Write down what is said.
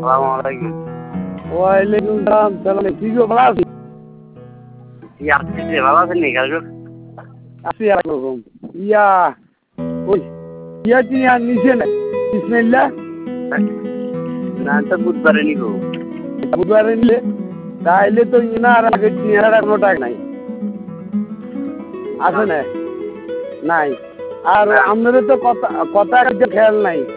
আসসালামালাইকুম। ওয়ালাইকুম সালাম। সালাম। কি গো ভালো আছি? কি আপনি ভালো আছেন নি কালকে? আছি একরকম। ইয়া ওই ইয়া কি আর নিচে না বিসমিল্লাহ না তো বুধবারে নিব। বুধবারে নিলে তাইলে তো ইনার আগে চেহারা কোনো টাক নাই আছে না নাই আর না। আমাদের তো কথা কথা খেয়াল নাই